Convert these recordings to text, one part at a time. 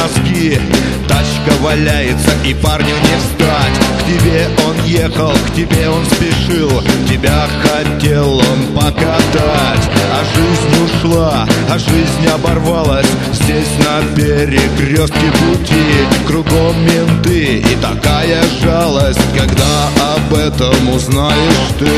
носки. Тачка валяется, и парню не встать. К тебе он ехал, к тебе он спешил, тебя хотел он покатать. А жизнь ушла, а жизнь оборвалась. Здесь на перекрестке пути кругом менты и такая жалость, когда об этом узнаешь ты.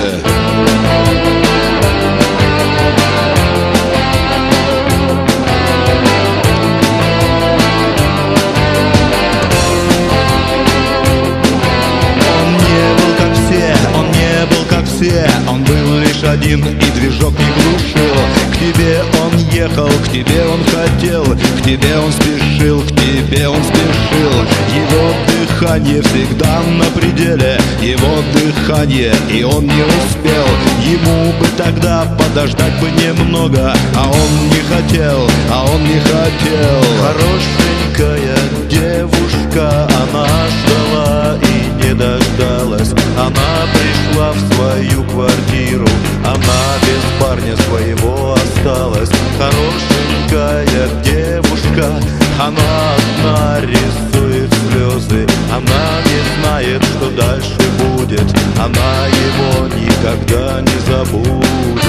Он был лишь один и движок не глушил. К тебе он ехал, к тебе он хотел, к тебе он спешил, к тебе он спешил. Его дыхание всегда на пределе, его дыхание, и он не успел. Ему бы тогда подождать бы немного, а он не хотел, а он не хотел. Хорошенькая девушка, она ждала и не дождалась. Она пришла в свою квартиру, она без парня своего осталась. Хорошенькая девушка, она одна рисует слезы. Она не знает, что дальше будет, она его никогда не забудет.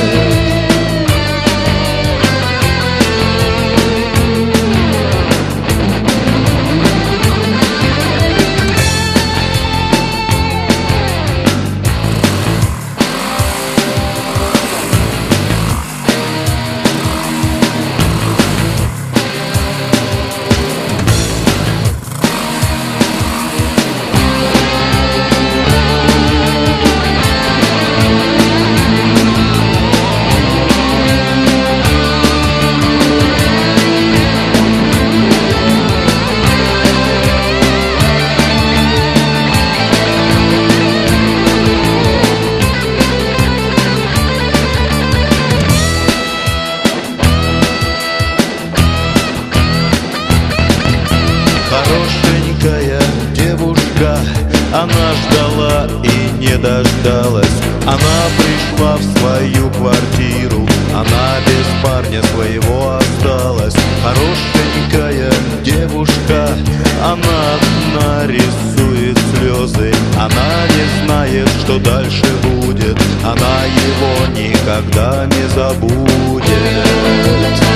Хорошенькая девушка, она ждала и не дождалась. Она пришла в свою квартиру, она без парня своего осталась. Хорошенькая девушка, она одна рисует слезы. Она не знает, что дальше будет, она его никогда не забудет.